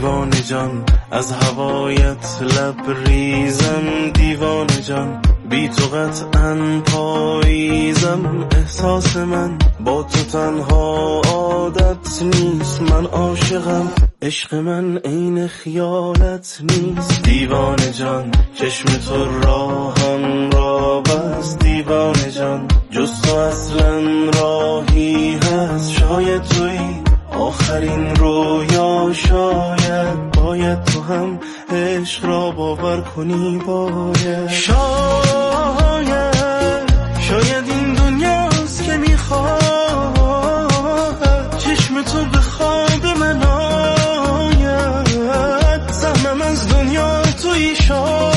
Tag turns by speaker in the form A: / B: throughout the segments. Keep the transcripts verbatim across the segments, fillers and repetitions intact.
A: دیوانه جان، از هوایت لبریزم دیوانه جان، بی تو قطعاً پاییزم. احساس من با تو تنها عادت نیست، من عاشقم، عشق من عین خیالت نیست. دیوانه جان، چشم تو راهم را بس دیوانه جان، جز تو اصلا راهی هست. شاید توی آخرین رویا، شاید باید تو هم عشق را باور کنی. باید شاید شاید این دنیاست که میخواد چشم تو به خواب من آید. سهمم از دنیا توی شاید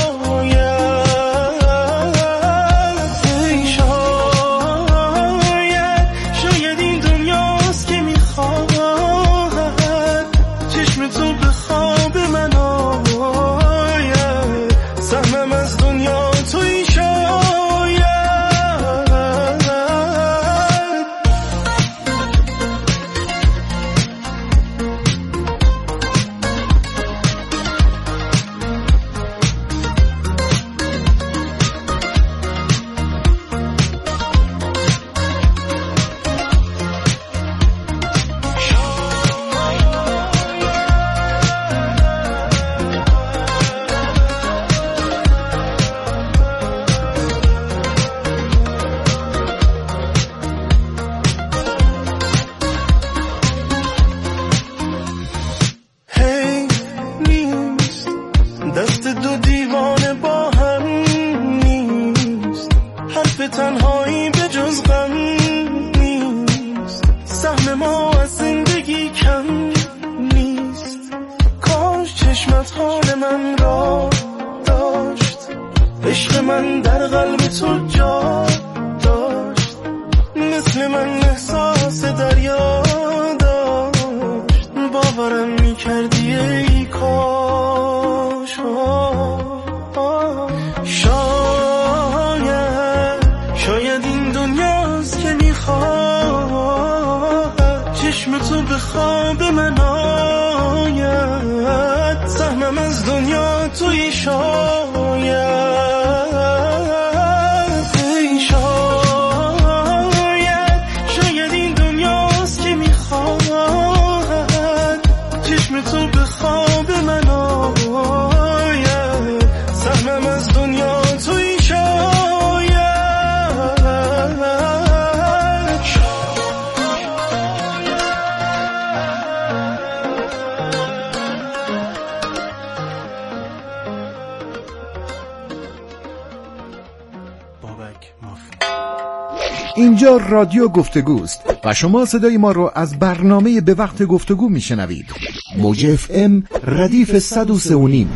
A: تنهایی به جز غم نیست. سهم ما از زندگی کم نیست. کاش چشمت حال من را داشت، عشق من در قلب تو جا داشت. مثل من احساس دریا داشت، باورم میکردی ای کاش. شاید این دنیاست که میخواد چشم تو به خواب من آید. سهمم از دنیا توی شاید ای شاید شاید این دنیاست که میخواد چشم تو به خواب من آید. سهمم از دنیا توی شاید.
B: اینجا رادیو گفتگوست و شما صدای ما رو از برنامه به وقت گفتگو میشنوید. موج اف ام ردیف صد و سه و نیم.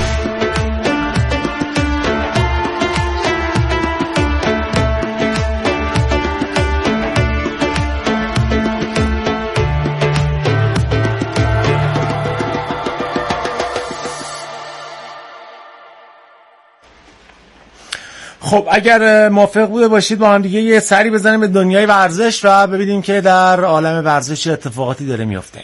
C: خب اگر موافق بوده باشید با هم دیگه یه سری بزنیم به دنیای ورزش و ببینیم که در عالم ورزش چه اتفاقاتی داره میفته.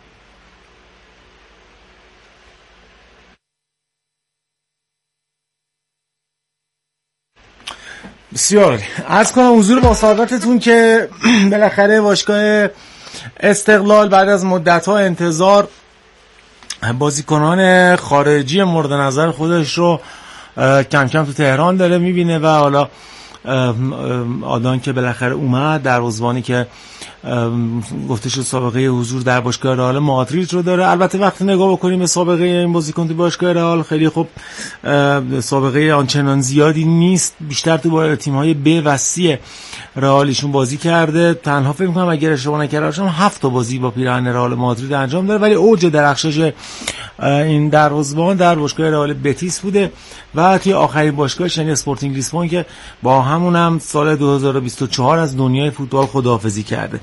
C: بسیار عرض کنم حضور با سعادتتون که بالاخره باشگاه استقلال بعد از مدت‌ها انتظار بازیکنان خارجی مورد نظر خودش رو کم کم تو تهران داره میبینه و حالا آدان که بالاخره اومد در روزوانی که گفته شد سابقه حضور در باشگاه رئال مادرید رو داره. البته وقتی نگاه بکنیم به سابقه این بازیکن تو باشگاه رئال خیلی خوب سابقه آنچنان زیادی نیست، بیشتر تو با تیم‌های ب و سی رئال ایشون بازی کرده. تنها فکر می‌کنم اگر اشتباه نکرده باشم هفت تا بازی با پیراهن رئال مادرید انجام داره، ولی اوج درخشش این دروازه‌بان در باشگاه رئال بتیس بوده و توی آخرین باشگاهش یعنی اسپورتینگ لیسبون که با همون هم سال دو هزار و بیست و چهار از دنیای فوتبال خداحافظی کرده.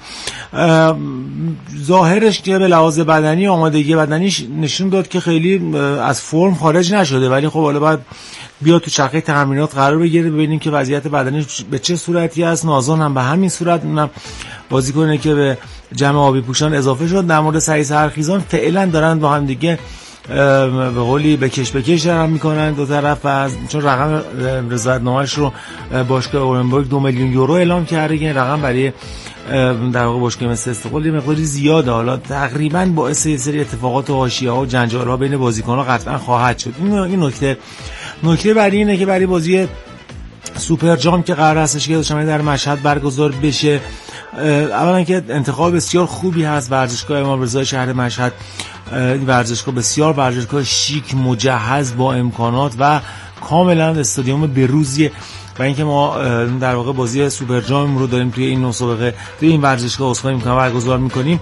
C: ظاهرش که به لحاظ بدنی آمادگی بدنیش نشون داد که خیلی از فرم خارج نشده، ولی خب حالا بعد بیاد تو چرخه تمرینات قرار بگیره ببینیم که وضعیت بدنیش به چه صورتی است. نازان هم به همین صورت، اونم بازیکنی که به جمع آبی پوشان اضافه شد. در مورد سعید سرخیزان فعلا دارن با هم دیگه به قولی بکش بکش دارن میکنن دو طرف، و چون رقم رضایت‌نامه‌اش رو باشگاه اورنبورگ دو میلیون یورو اعلام کرده که این رقم برای در واقع باشگاه مثل استقلال یه مقداری زیاده. حالا تقریبا باعث یه سری اتفاقات و حاشیه‌ها و جنجال‌ها بین بازیکن‌ها قطعا خواهد شد. این نکته نکته بعدی اینه که برای بازی سوپر جام که قرار هستش که دوشنبه در مشهد برگزار بشه، اولا که انتخاب بسیار خوبی هست ورزشگاه امام رضا شهر مشهد. این ورزشگاه بسیار ورزشگاه شیک، مجهز، با امکانات و کاملا استادیوم بروزیه، و اینکه ما در واقع بازی سوپر جام رو داریم توی این مسابقه توی این ورزشگاه اسخای میکنم برگزار میکنیم،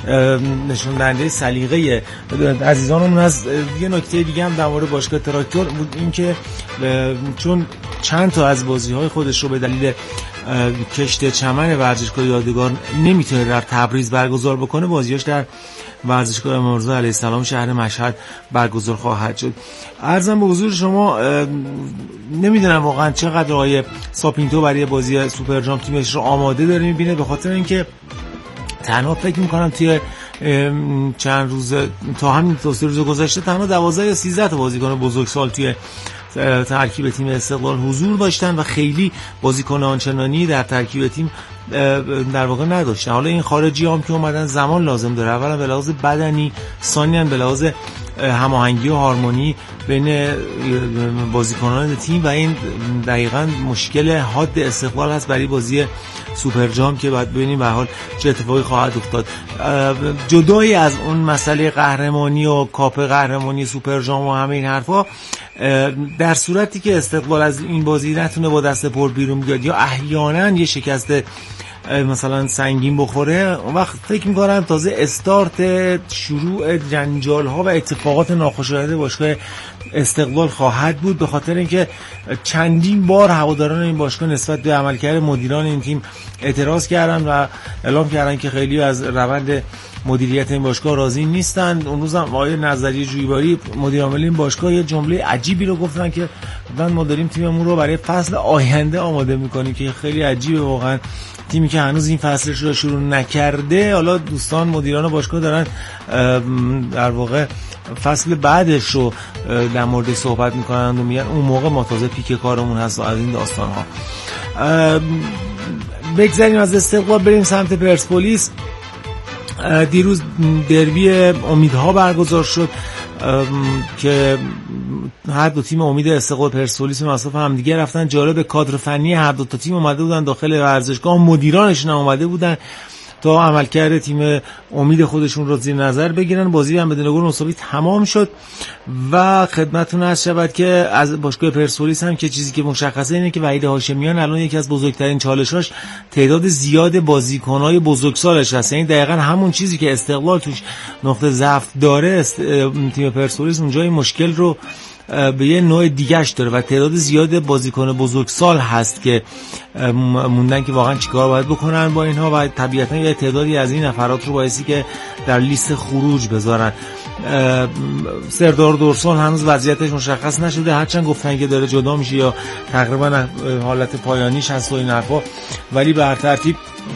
C: نشون دهنده سلیقه عزیزانمون از. یه نکته دیگه هم در مورد باشگاه تراکتور بود، این که چون چند تا از بازی‌های خودش رو به دلیل کشت چمن ورزشگاه یادگار نمیتونه در تبریز برگزار بکنه، بازیاش در ورزشگاه امام رضا علیه السلام شهر مشهد برگزار خواهد شد. عرضم به حضور شما نمیدونم واقعا چقدر آقای ساپینتو برای بازی سوپر جام تیمش رو آماده داره میبینه، به خاطر اینکه تنها فکر میکنم توی چند روز تا همین دو سه روز گذشته تنها دوازده یا سیزده تا بازیکن بزرگسال توی ترکیب تیم استقلال حضور داشتن و خیلی بازیکن آنچنانی در ترکیب تیم در واقع نداشتن. حالا این خارجی هم که اومدن زمان لازم داره، اولا به لحاظ بدنی، ثانیاً به لحاظ هماهنگی و هارمونی بین بازیکنان تیم، و این دقیقاً مشکل حاد استقلال هست برای بازی سوپر جام که باید ببینیم به حال چه اتفاقی خواهد افتاد. جدای از اون مسئله قهرمانی و کاپ قهرمانی سوپر جام و همه این حرفا، در صورتی که استقلال از این بازی نتونه با دست پر بیرون بیاد یا احیانا یه شکست مثلا سنگین بخوره، اون وقت فکر می‌کنم تازه استارت شروع جنجال ها و اتفاقات ناخوشایند باشگاه استقلال خواهد بود، به خاطر اینکه چندین بار هواداران این باشگاه نسبت به عملکرد مدیران این تیم اعتراض کردن و اعلام کردن که خیلی از روند مدیریت این باشگاه راضی نیستند. اون روز هم آقای نظری جویباری مدیر عامل این باشگاه یه جمله عجیبی رو گفتن که ما داریم تیممون رو برای فصل آینده آماده می‌کنیم، که خیلی عجیبه واقعا. تیمی که هنوز این فصلش رو شروع نکرده، حالا دوستان مدیران باشگاه دارن در واقع فصل بعدش رو در مورد صحبت میکنن و میگن اون موقع ما تازه پیک کارمون هست و از این داستان ها. بگذاریم از استقلال بریم سمت پرسپولیس. دیروز دربی امیدها برگزار شد که هر دو تیم امید استقلال پرسپولیس مسافت هم دیگه رفتن. جالب کادر فنی هر دو تا تیم اومده بودن داخل ورزشگاه، مدیرانشون هم اومده بودن تا عملکرد تیم امید خودشون رو زیر نظر بگیرن. بازی هم بدون گل مساوی تمام شد و خدمتتون عرض شود که از باشگاه پرسپولیس هم که چیزی که مشخصه اینه که وحید هاشمیان الان یکی از بزرگترین چالشاش تعداد زیاد بازیکن‌های بزرگسالش هست. این دقیقاً همون چیزی که استقلال توش نقطه ضعف داره، است تیم پرسپولیس اونجا این مشکل رو به یه نوع دیگهش داره و تعداد زیاد بازیکن بزرگسال هست که موندن که واقعا چیکار باید بکنن با اینها، و طبیعتا یه تعدادی از این نفرات رو بایستی که در لیست خروج بذارن. سردار دورسون هنوز وضعیتش مشخص نشده، هرچند گفتن که داره جدا میشه یا تقریبا حالت پایانیش هست و این حرفا، ولی به هر ترتیب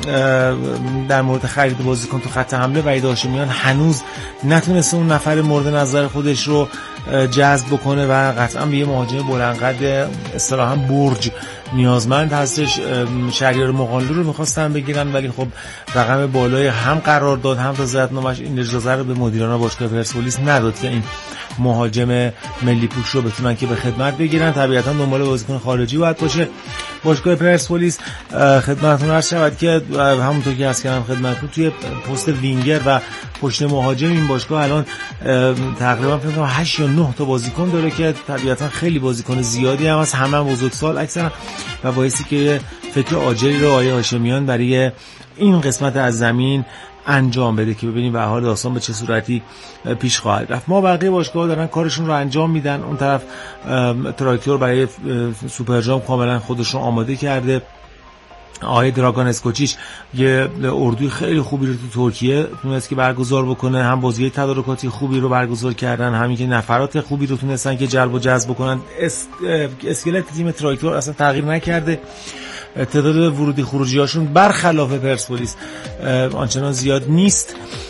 C: در مورد خرید بازیکن تو خط حمله وحید هاشمیان هنوز نتونسته اون نفر مورد نظر خودش رو جذب بکنه و قطعا به یه مهاجم بلندقد اصطلاحاً برج نیازمند هستش. شهریار مقانلو رو می‌خواستن بگیرن، ولی خب رقم بالای هم قرار داد هم رضایت‌نامه‌اش این اجازه رو به مدیران باشگاه پرسپولیس نداد که این مهاجم ملی پوش رو بتونن که به خدمت بگیرن. طبیعتاً دنبال بازیکن خارجی باید باشه باشگاه پرسپولیس. خدمتتون عرض شود که همونطور که عرض کردم خدمتتون توی پست وینگر و پشت مهاجم این باشگاه الان تقریبا فکر کنم هشت یا نه تا بازیکن داره که طبیعتاً خیلی بازیکن زیادی هم هست، همه هم بزرگسال اکثرا، و باعثی که فکر عاجلی رو آقای هاشمیان برای این قسمت از زمین انجام بده که ببینیم به حال داستان به چه صورتی پیش خواهد رفت. ما بقیه باشگاه‌ها دارن کارشون رو انجام میدن. اون طرف تراکتور برای سوپر جام کاملا خودش رو آماده کرده. آقای دراگان اسکوچیچ یه اردوی خیلی خوبی رو تو ترکیه تونست که برگزار بکنه، هم بازی تدارکاتی خوبی رو برگزار کردن، همین که نفرات خوبی رو تونستن که جلب و جذب بکنن. اس... اسکلت تیم تراکتور اصلا تغییر نکرده، تعداد ورودی خروجی هاشون برخلاف پرسپولیس آنچنان زیاد نیست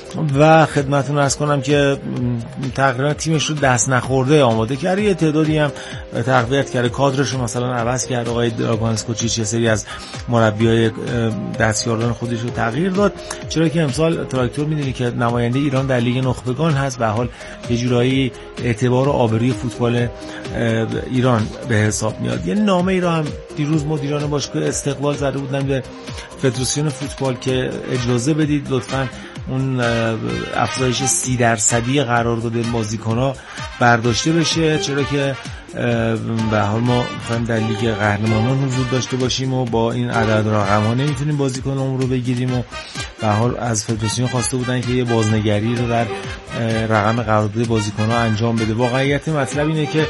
C: و خدمتتون عرض کنم که تقریبا تیمش رو دست نخورده آماده کرده، یه تعدادی هم تقویت کرده، کادرش رو مثلا عوض کرد، آقای دراگان اسکوچیچ یه سری از مربیای دستیاردان خودش رو تغییر داد، چرا که امسال تراکتور میدونی که نماینده ایران در لیگ نخبگان هست، به حال یه جورایی اعتبار و آبروی فوتبال ایران به حساب میاد. یه نامه ای رو هم دیروز مدیران باشگاه استقلال زده بودن به فدراسیون فوتبال که اجازه بدید لطفاً اون افزایش سی درصدی قرارداد بازیکن‌ها برداشته بشه، چرا که به حال ما می‌خوایم در لیگ قهرمانان حضور داشته باشیم و با این عدد رقم‌ها نمیتونیم بازیکن‌هامون رو بگیریم و به حال از فدراسیون خواسته بودن که یه بازنگری رو در رقم قرارداد بازیکن‌ها انجام بده. واقعیت مطلب اینه که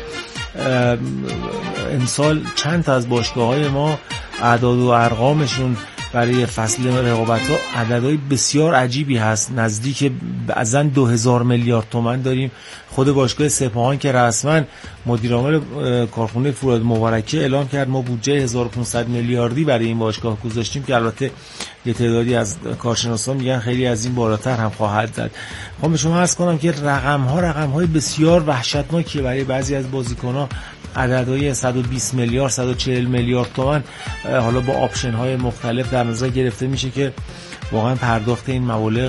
C: امسال چند تا از باشگاه‌های ما اعداد و ارقامشون برای فصل رقابت‌ها عددهای بسیار عجیبی هست، نزدیک ازن دو هزار میلیارد تومان داریم. خود باشگاه سپاهان که رسما مدیر عامل کارخونه فولاد مبارکه اعلام کرد ما بودجه هزار و پانصد میلیاردی برای این باشگاه گذاشتیم که البته یه تعدادی از کارشناسان میگن خیلی از این بالاتر هم خواهد زد. خب به شما عرض کنم که رقم‌ها رقم‌های بسیار وحشتناکیه برای بعضی از بازیکن‌ها، عددهای صد و بیست میلیارد صد و چهل میلیارد تومان حالا با آپشن های مختلف در نظر گرفته میشه که واقعا پرداخت این مبالغ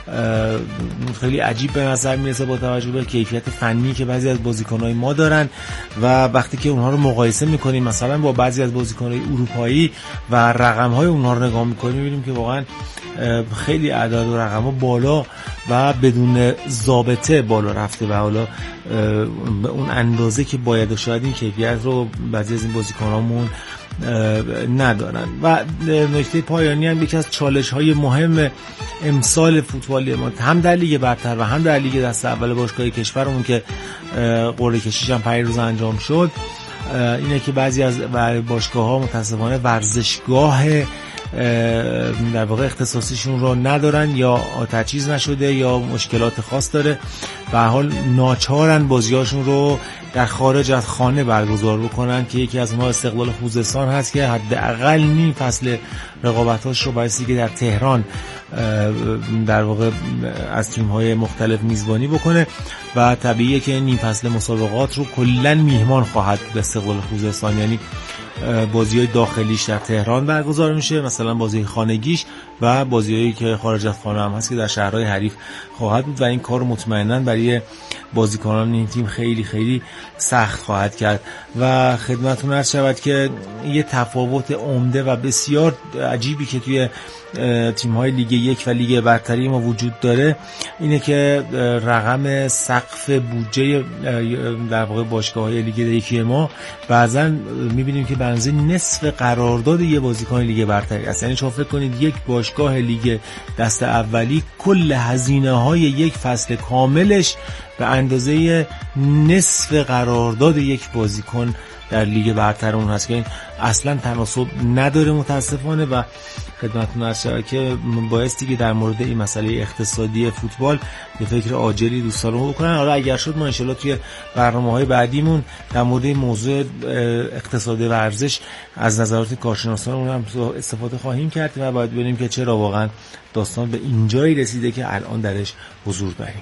C: خیلی عجیب به نظر میرسه با توجه به کیفیت فنی که بعضی از بازیکن‌های ما دارن و وقتی که اونها رو مقایسه میکنیم مثلا با بعضی از بازیکن‌های اروپایی و رقم‌های اونها رو نگاه میکنیم میبینیم که واقعا خیلی اعداد و رقم‌ها بالا و بدون ضابطه بالا رفته و حالا به اون اندازه که باید و شاید این کیفیت رو بعضی از این بازیکنامون ندارن. و نکته پایانی هم یکی از چالش‌های مهم امسال فوتبالی ما هم در لیگ برتر و هم در لیگ دست اول باشگاه کشورمون که قرعه کشیش هم پنج روز انجام شد اینه که بعضی از باشگاه‌ها متأسفانه ورزشگاه در واقع اختصاصیشون رو ندارن یا تجهیز نشده یا مشکلات خاص داره، به هر حال ناچارن بازیاشون رو در خارج از خانه برگزار بکنن که یکی از ما استقلال خوزستان هست که حداقل نیم فصل رقابتاش رو بایستی که در تهران در واقع از تیم‌های مختلف میزبانی بکنه و طبیعیه که نیم فصل مسابقات رو کلاً میهمان خواهد بود استقلال خوزستان، یعنی بازی‌های داخلیش در تهران برگزار میشه، مثلا بازی خانگیش و بازی‌هایی که خارج از خانه هم هست که در شهرهای حریف خواهد بود و این کار مطمئناً برای بازیکنان این تیم خیلی خیلی سخت خواهد کرد. و خدمتتون عرض شود که یه تفاوت عمده و بسیار عجیبی که توی تیم‌های لیگ یک و لیگ برتری ما وجود داره اینه که رقم سقف بودجه در واقع باشگاه‌های لیگ یکی ما بعضا می‌بینیم که به اندازه نصف قرارداد یه بازیکن لیگ برتری است. یعنی شما فکر کنید یک باشگاه لیگ دست اولی کل هزینه‌های یک فصل کاملش به اندازه نصف قرارداد یک بازیکن در لیگ برتر اون هست که این اصلا تناسب نداره متاسفانه. و خدمتتون عرض شود که بایستی که در مورد این مسئله اقتصادی فوتبال به فکر عاجلی دوستان رو بکنن. حالا اگر شد ما انشالله توی برنامه‌های بعدیمون در مورد موضوع اقتصاد ورزش از نظرات کارشناسان هم استفاده خواهیم کرد و باید ببینیم که چرا واقعا داستان به اینجایی رسیده که الان درش حضور داریم.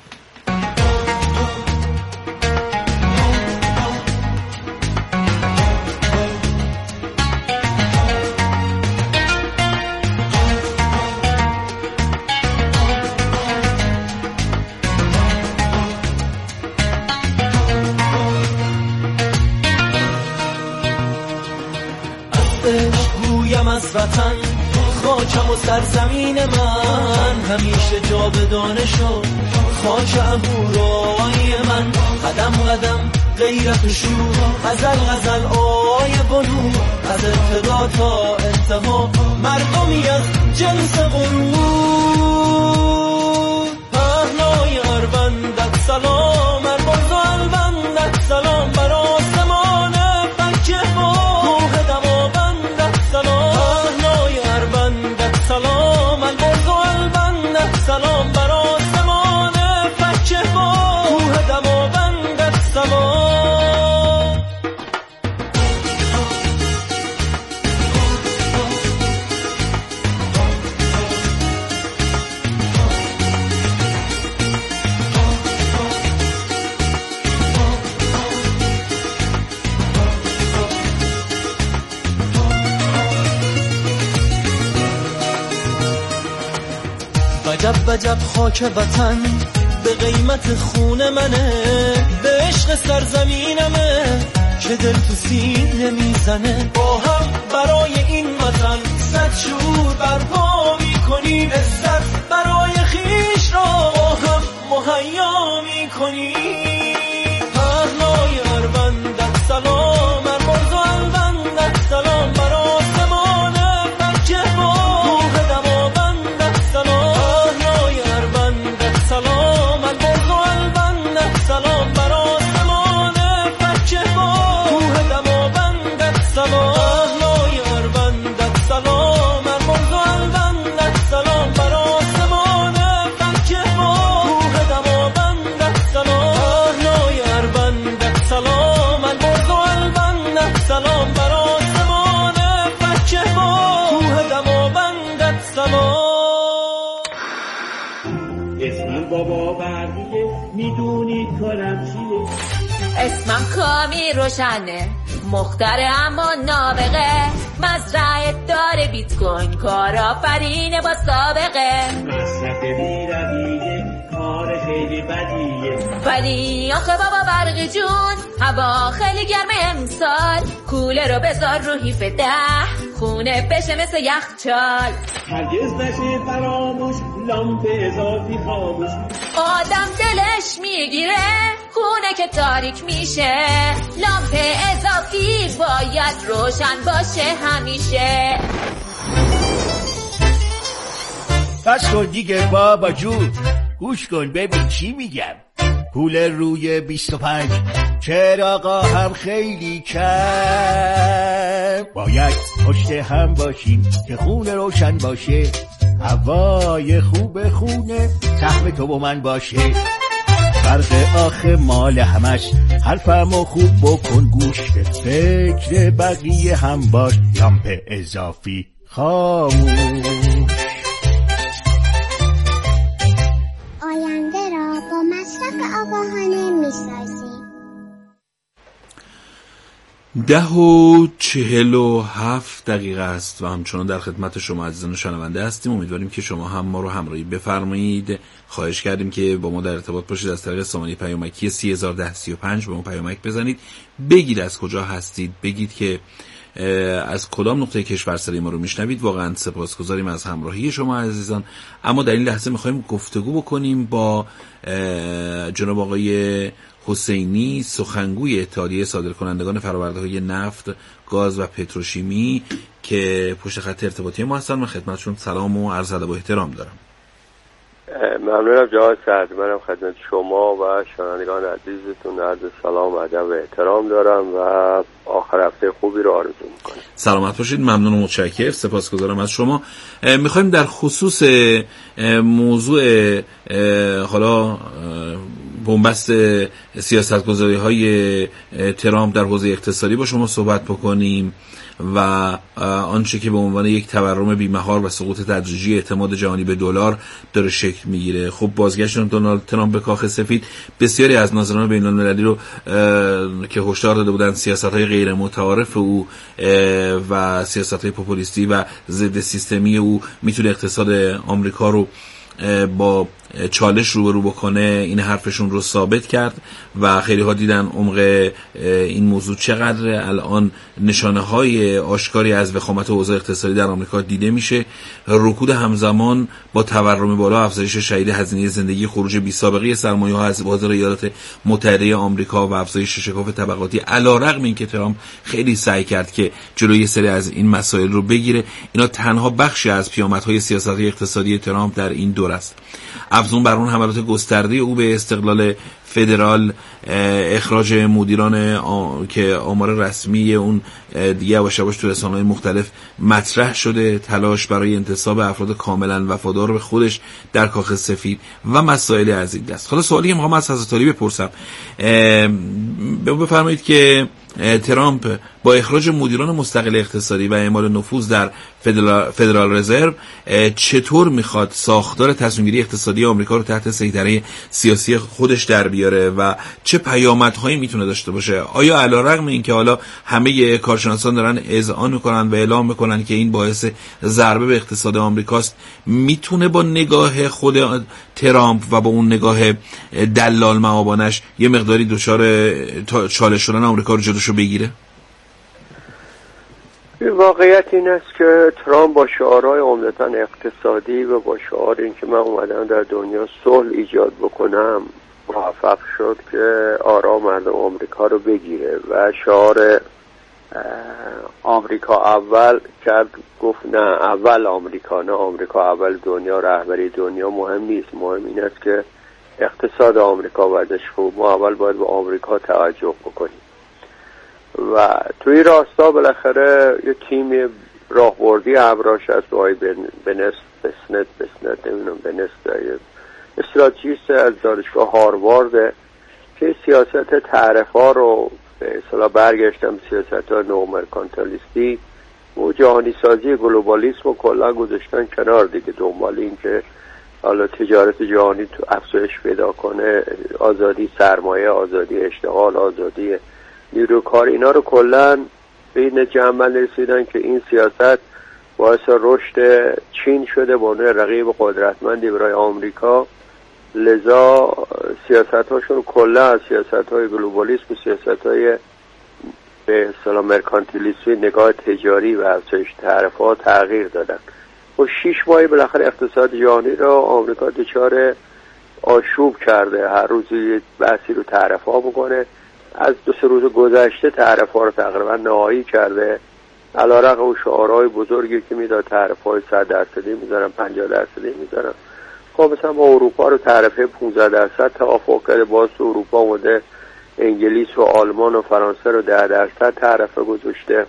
D: وطن خاکم و سرزمین من همیشه جاودانه شد، خاک اهورای من قدم قدم غیرت شور، غزل غزل آی بنو از ابتدا تا انتها مردمی از جنس غرور. پهنای اروندت سلام، ارباز و الوندت سلام، بر آسمان بکه با کوه دماوندت سلام. سلام البرز و البندت سلام، بر آسمان فکه با کوه دماوندت سلام. عجب وجب خاک وطن به قیمت خون منه، به عشق سرزمینمه که دل تو سینه میزنه. با هم برای این وطن صد شور برپا میکنیم، عزت برای خیش را با هم مهیا میکنیم. پهنای اربندت سلام، ارمرز و البندت سلام، بر آسمان فرکه با روح دماوندت سلام. پهنای اربندت سلام، ارمرز و البندت سلام، بر آسمان فرکه با روح دماوندت سلام. پهنای اربندت سلام، ارمرز و البندت سلام، بر آسمان فرکه با روح دماوندت سلام. پهنای اربندت سلام، ارمرز و البندت سلام، بر آسمان فرکه با روح دماوندت سلام.
E: اسمم بابا برقیه، میدونید کارم چیه.
F: اسمم کامی روشنه، مختره اما نابغه، مزرعه داره بیت کوین، کارآفرینه با سابقه.
E: مصرف بی‌رویه، کار خیلی بدیه.
F: ولی آخه بابا برقی جون، هوا خیلی گرمه امسال، کوله رو بذار رو هیف ده، خونه بشه مثل یخچال.
E: هرگز نشه فراموش، لامپ اضافی خاموش.
F: آدم دلش میگیره خونه که تاریک میشه، لامپ اضافی باید روشن باشه همیشه.
G: بس کن دیگه بابا جون، گوش کن ببین چی میگم. کولر روی بیست و پنج، چراغا هم خیلی کم، باید پشت هم باشیم که خونه روشن باشه، هوای خوب خونه سهم تو و من باشه. فرق آخه مال همش، حرفمو خوب بکن گوش، فکر بقیه هم باش، لامپ اضافی خاموش.
H: آینده را با مصرف آگاهانه میسازیم.
I: ده و چهل و هفت دقیقه است و همچنان در خدمت شما عزیزان شنونده هستیم. امیدواریم که شما هم ما رو همراهی بفرمایید. خواهش کردیم که با ما در ارتباط باشید، از طریق سامانه پیامکی سی هزار و ده سی و پنج با ما پیامک بزنید، بگید از کجا هستید، بگید که از کدام نقطه کشور صدای ما رو میشنوید. واقعا سپاسگزاریم از همراهی شما عزیزان. اما در این لحظه میخوایم گفتگو بکنیم با جناب آقای حسینی، سخنگوی اتحادیه صادرکنندگان فرآورده‌های نفت، گاز و پتروشیمی که پشت خط ارتباطی ما هستن. من خدمتشون سلام و عرض ادب و احترام دارم.
J: ممنونم جناب سعد. منم خدمت شما و شنوندگان عزیزتون عرض سلام و ادب و احترام دارم و آخر هفته خوبی رو آرزو میکنم.
I: سلامت باشید. ممنون و متشکرم. سپاسگزارم از شما. میخوایم در خصوص موضوع حالا بنبست سیاستگذاری‌های ترامپ در حوزه اقتصادی با شما صحبت بکنیم و آنچه که به عنوان یک تورم بی‌مهار و سقوط تدریجی اعتماد جهانی به دلار داره شکل میگیره. خب بازگشت دونالد ترامپ به کاخ سفید بسیاری از ناظران بین‌المللی رو که هشدار داده بودند سیاست‌های غیر متعارف او و سیاست‌های پوپولیستی و ضد سیستمی او میتونه اقتصاد آمریکا رو با چالش روبرو بکنه، این حرفشون رو ثابت کرد و خیلی ها دیدن عمق این موضوع چقدر. الان نشانه های آشکاری از وخامت اوضاع اقتصادی در آمریکا دیده میشه. رکود همزمان با تورم بالا، افزایش شدید هزینه زندگی، خروج بی سابقه سرمایه ها از بازار ایالات متحده آمریکا و افزایش شکاف طبقاتی، علیرغم اینکه ترامپ خیلی سعی کرد که جلوی سری از این مسائل رو بگیره، اینا تنها بخشی از پیامدهای سیاست‌های اقتصادی ترامپ در این دور است. افزون بر اون حملات گسترده او به استقلال فدرال، اخراج مدیران آ... که آمار رسمی اون دیگه یواش یواش تو رسانه‌های مختلف مطرح شده، تلاش برای انتصاب افراد کاملا وفادار به خودش در کاخ سفید و مسائل از این دست. حالا سوالی که میخوام از حضرت عالی بپرسم، بفرمایید که ترامپ با اخراج مدیران مستقل اقتصادی و اعمال نفوذ در فدرال, فدرال رزرو چطور میخواد ساختار تصمیم‌گیری اقتصادی آمریکا رو تحت سیطره سیاسی خودش در بیاره بیاره و چه پیامدهایی میتونه داشته باشه؟ آیا علیرغم اینکه حالا همه کارشناسان دارن اذعان میکنن و اعلام میکنن که این باعث ضربه به اقتصاد آمریکاست، میتونه با نگاه خود ترامپ و با اون نگاه دلال معابانش یه مقداری دچار چالش شدن آمریکا رو جلوشو بگیره؟
J: واقعیت این است که ترامپ با شعارهای عمدتاً اقتصادی و با شعار این که من اومدم در دنیا صلح ایجاد بکنم موفق شد که آرا مردم آمریکا رو بگیره و شعار آمریکا اول کرد، گفت نه اول آمریکا، نه آمریکا اول دنیا، رهبری دنیا مهم نیست، مهم این است که اقتصاد آمریکا وضعش خوب، ما اول باید به آمریکا توجه بکنیم. و توی راستا بالاخره یه تیم راهبردی ابراش هست به آقای بنست بسنت بسنت نمیدونم بنست استراتژیست از دانشگاه هاروارد که سیاست تعرفه رو به اصطلاح برگشتم سیاست ها نومرکانتالیستی و جهانی سازی گلوبالیسم رو کلا گذاشتن کنار دیگه، دنبال این که حالا تجارت جهانی تو افزایش پیدا کنه، آزادی سرمایه، آزادی اشتغال، آزادی نیروکار، اینا رو کلا به این جنبندی رسیدن که این سیاست باعث رشد چین شده به عنوان رقیب قدرتمندی برای آمریکا. لذا سیاست هاشون کلا از سیاست های گلوبالیسم و سیاست های به اصطلاح مرکانتیلیسمی، نگاه تجاری و افزایش تعرفه تغییر دادن. و شش ماهی بالاخره اقتصاد جهانی رو آمریکا دچار آشوب کرده، هر روز یه بحثی رو تعرفه بکنه. از دو سه روز گذشته تعرفه رو تقریبا نهایی کرده، علیرغم اون شعارهای بزرگی که میداد تعرفه های صد درصدی میذارن، پنجاه درصدی میذارن. خب مثلا با اروپا رو تعرفه پانزده درصد توافق کرده، باز تو اروپا اومده انگلیس و آلمان و فرانسه رو ده درصد تعرفه گذاشته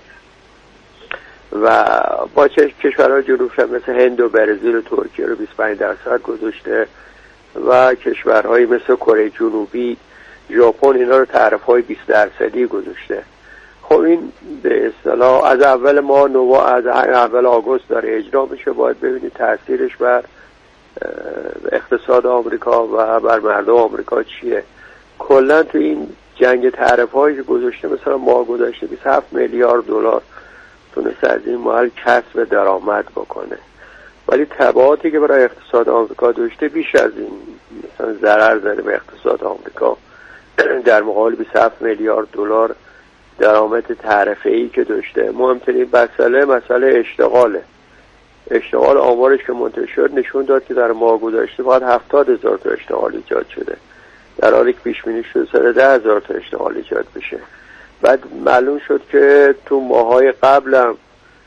J: و با کشورهای جنوب شرق مثل هند و برزیل و ترکیه رو بیست و پنج درصد گذاشته و کشورهای مثل کره جنوبی، ژاپن اینا رو تعرفه‌های بیست درصدی گذاشته. خب این به اصطلاح از اول ماه نوامبر، از اول آگوست داره اجرا میشه. باید ببینید تاثیرش بر اقتصاد آمریکا و بر مردم آمریکا چیه. کلا تو این جنگ تعرفه‌هایی که گذاشته، مثلا ماه گذشته بیست و هفت میلیارد دلار تونست از این محل کسب درآمد بکنه، ولی تبعاتی که برای اقتصاد آمریکا داشته بیش از این، مثلا ضرر زده به اقتصاد آمریکا. در مقابل بیست و هفت میلیارد دلار درآمد تعرفه‌ای که داشته. مهمترین مسئله مسئله اشتغاله. اشتغال آمارش که منتشر شد نشون داد که در ماه گذشته فقط هفتاد هزار تا اشتغال ایجاد شده، در حالی که پیش بینی شده سر ده هزار تا اشتغال ایجاد بشه. بعد معلوم شد که تو ماهای قبل هم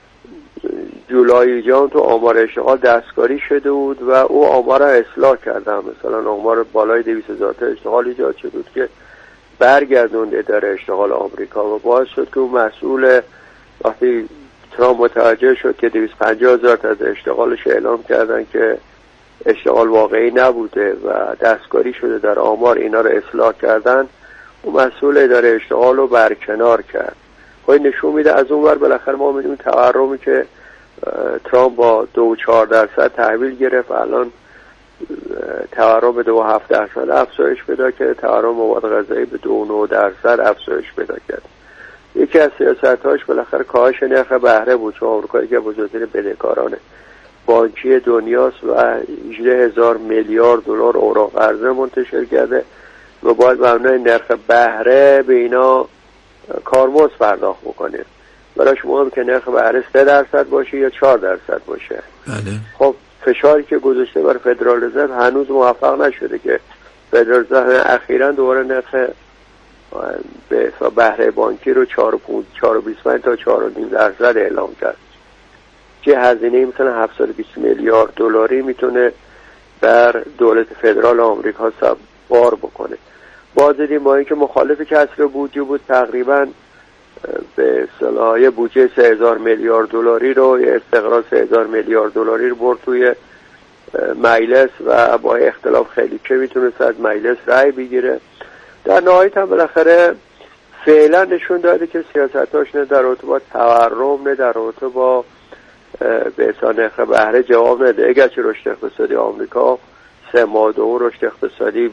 J: جولای جان تو آمار اشتغال دستکاری شده بود و او آمار را اصلاح کردن، مثلا آمار بالای دویست هزار تا اشتغال ایجاد شده بود که برگردوند اداره اشتغال آمریکا و باعث شد که اون مسئول وقتی ترامپ متوجه شد که دویست و پنجاه هزار تا از اشتغالش اعلام کردن که اشتغال واقعی نبوده و دستکاری شده در آمار، اینا رو اصلاح کردن، اون مسئول اداره اشتغال رو برکنار کرد. خب نشون میده از اون ور بالاخره ما میدونیم تورمی که ترامپ با دو و چهار درصد تحویل گرفت، الان تورم به دو و هفت درصد افزایش پیدا کرده، تورم مواد غذایی به دو و نه درصد افزایش پیدا کرد. یکی از سیاست‌هاش بالاخره کاهش نرخ بهره بود، چون آمریکا یکی از بزرگترین بدهکاران بانکی دنیاست و هجده هزار میلیارد دلار اوراق قرضه منتشر کرده و باید به مبنای نرخ بهره به اینا کارمزد پرداخت بکنه. براش مهم که نرخ بهره سه درصد باشه یا چهار درصد باشه.
I: بله.
J: خب فشاری که گذاشته بر فدرال رزرو هنوز موفق نشده که فدرال رزرو اخیراً دوباره نرخ به بهره بانکی رو چهار و بیست و پنج تا چهار و نیم درصد اعلام کرد که هزینه مثلا هفتصد و بیست میلیارد دلاری میتونه بر دولت فدرال آمریکا سوار بکنه. باز دیدیم با اینکه مخالف کسر بودجه بود، تقریبا به اصطلاح بودجه سه هزار میلیارد دلاری رو یا استقرار سه هزار میلیارد دلاری رو برد توی مجلس و با اختلاف خیلی که میتونست از مجلس رأی بگیره. در نهایت هم بالاخره فعلا نشون داده که سیاستاش نه در رابطه با تورم نه در رابطه با به اصطلاح نرخ بهره جواب نده. اگرچه رشد اقتصادی آمریکا سه ماه دوم رشد اقتصادی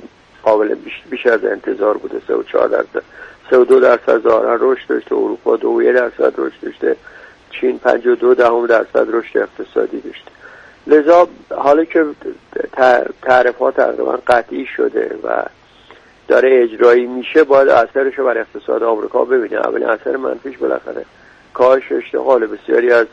J: قابل بیش, بیش از انتظار بوده. سه و چهار درصد سه و دو درصد ظاهرا رشد داشته، اروپا دو و یک درصد رشد داشته، چین پنج و دو دهم درصد رشد اقتصادی داشته. لذا حالا که تعرفه ها تقریبا قطعی شده و داره اجرایی میشه، باید اثرش رو بر اقتصاد آمریکا ببینه. اولین اثر منفیش بالاخره کاهش اشتغال. بسیاری از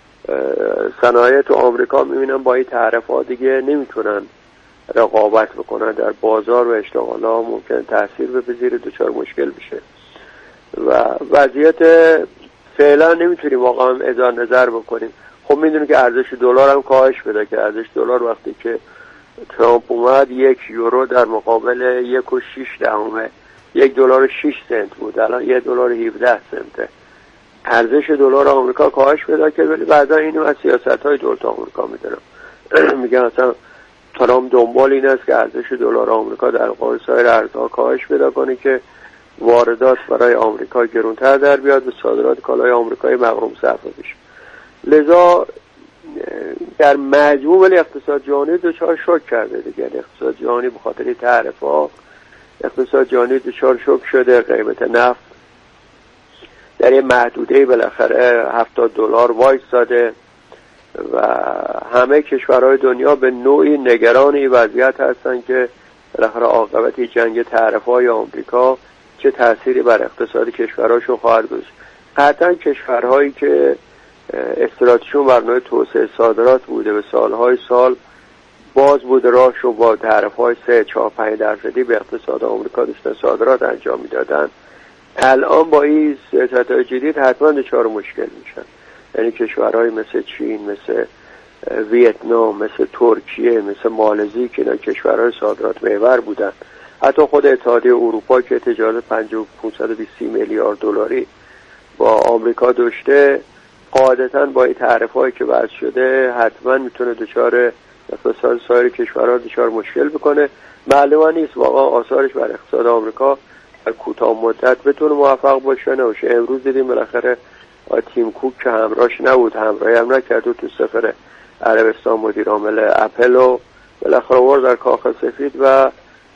J: صنایع تو آمریکا میبینن با این تعرفه ها دیگه نمیتونن رقابت بکنن در بازار و اشتغال ها ممکن تاثیر بپذیره، دچار مشکل بشه و وضعیت فعلا نمیتونیم واقعا اظهار نظر بکنیم. خب میدونیم که ارزش دلار هم کاهش پیدا کرد. ارزش دلار وقتی که ترامپ اومد یک یورو در مقابل یک و شیش دهمه یک دلار شش سنت بود، الان یک دلار هفده سنته. ارزش دلار آمریکا کاهش پیدا کرد، ولی بعدا اینو از سیاست‌های دولت آمریکا میدونم میگن اصلا ترامپ دنبال این است که ارزش دلار آمریکا در مقابل سایر ارزها کاهش پیدا کنه که واردات برای آمریکا گرانتر در بیاد و صادرات کالای آمریکایی مغروم صرفه بشه. لذا در مجموع اقتصاد جهانی دچار شوک کرده دیگه. اقتصاد جهانی به خاطر تعرفه‌ها اقتصاد جهانی دچار شوک شده. قیمت نفت در یه محدوده بالاخره هفتاد دلار وایساده و همه کشورهای دنیا به نوعی نگران این وضعیت هستن که بالاخره عاقبت جنگ تعرفه‌های آمریکا چه تأثیری بر اقتصاد کشورهاشون خواهد گذاشت. قطعا کشورهایی که استراتژیشون برنامه توسعه صادرات بوده به سالهای سال باز بوده راهشو با تعرفه‌های سه چهار پنج درصدی به اقتصاد آمریکا داشتن صادرات انجام میدادن، الان با این سیاست‌های جدید حتما دچار مشکل میشن. یعنی کشورهای مثل چین، مثل ویتنام، مثل ترکیه، مثل مالزی که اینا کشورهای صادرات محور بودن، حتی خود اتحادیه اروپا که تجارت پانصد و بیست میلیارد دلاری با آمریکا داشته، قاعدتاً با این تعرفه‌ای که وضع شده حتما میتونه دچار اقتصاد سایر کشورها دچار مشکل بکنه. معلومه نیست واقعا آثارش بر اقتصاد آمریکا در کوتاه مدت بتونه موفق باشه نباشه. امروز دیدیم بالاخره تیم کوک که همراهش نبود، همراهی هم نکرد و تو سفر عربستان مدیر عامل اپل و بالاخره آورد در کاخ سفید و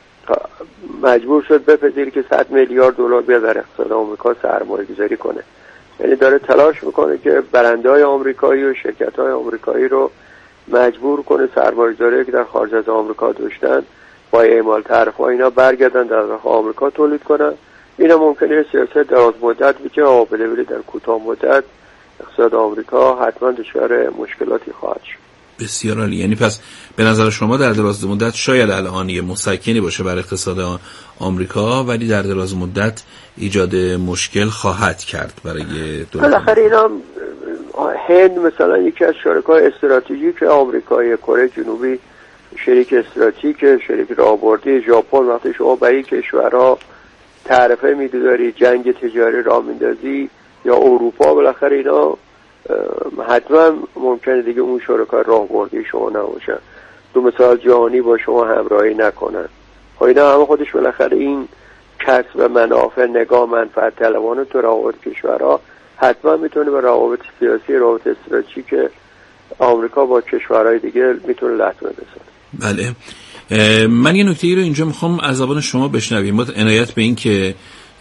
J: مجبور شد بپذیره که صد میلیارد دلار بیاد در اقتصاد آمریکا سرمایه‌گذاری کنه. یعنی داره تلاش میکنه که برنده‌های آمریکایی و شرکت‌های آمریکایی رو مجبور کنه سرمایه‌گذاری که در خارج از آمریکا داشتن با اعمال تعرفه‌ها اینا برگردن در آمریکا تولید کنن. اینا ممکنه سیاست دراز مدت بشه و بده در کوتاه مدت اقتصاد آمریکا حتما دچار مشکلاتی خواهد شد.
I: بسیار عالی. یعنی پس به نظر شما در دراز مدت شاید الان یه مسکنی باشه بر اقتصاد آمریکا، ولی در دراز مدت ایجاد مشکل خواهد کرد برای دولت.
J: بالاخره اینا هند مثلا یکی از شرکای استراتژیک آمریکای، کره جنوبی شریک استراتژیک، شریک راهبردی، ژاپن. وقتی شما برای کشورها تعرفه می‌گذاری، جنگ تجاری راه میندازی، یا اروپا، بالاخره اینا حتما ممکنه دیگه اون شرکای راهبردی شما نباشن، دو مثال جهانی با شما همراهی نکنن. خب اینا همه خودش بالاخره این کسب منافع، نگاه منفعت طلبانه تو روابط کشورها حتما میتونه به روابط سیاسی، روابط استراتژیک آمریکا با کشورهای دیگه میتونه لطمه بزنه.
I: بله. من یه نکته ای رو اینجا میخوام از زبان شما بشنویم، با عنایت به این که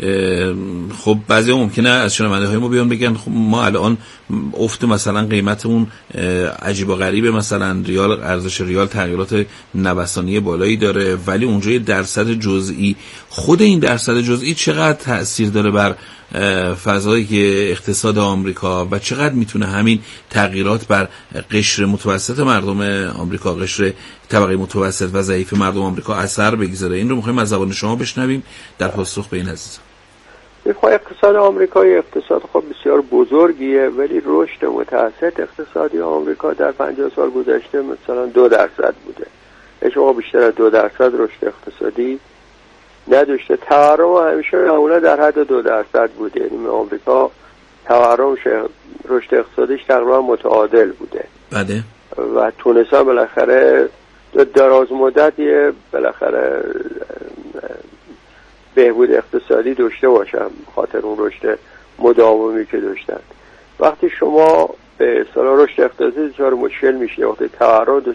I: خب بعضی ممکنه از شنونده های ما بیان بگن خب ما الان افت مثلا قیمتمون عجیب و غریبه، مثلا ریال، ارزش ریال تغییرات نوسانی بالایی داره، ولی اونجا یه درصد جزئی، خود این درصد جزئی چقدر تأثیر داره بر فضایی که اقتصاد آمریکا و چقدر میتونه همین تغییرات بر قشر متوسط مردم آمریکا، قشر طبقه متوسط و ضعیف مردم آمریکا اثر بگذاره؟ این رو میخوایم از زبان شما بشنویم در پاسخ به این عزیزان.
J: اقتصاد آمریکایی اقتصاد خب بسیار بزرگیه، ولی رشد متوسط اقتصادی آمریکا در پنجاه سال گذشته مثلا دو درصد بوده. شما بیشتر از دو درصد رشد اقتصادی نداشته. تورم همیشه معمولا در حد دو درصد بوده. یعنی آمریکا تورم رشد اقتصادیش تقریبا متعادل بوده.
I: بله.
J: و تونسان بالاخره دراز مدتی بالاخره بهبود اقتصادی داشته باشن خاطر اون رشد مداومی که داشتن. وقتی شما به اصطلاح رشد اقتصادی دچار مشکل میشه، وقتی تورم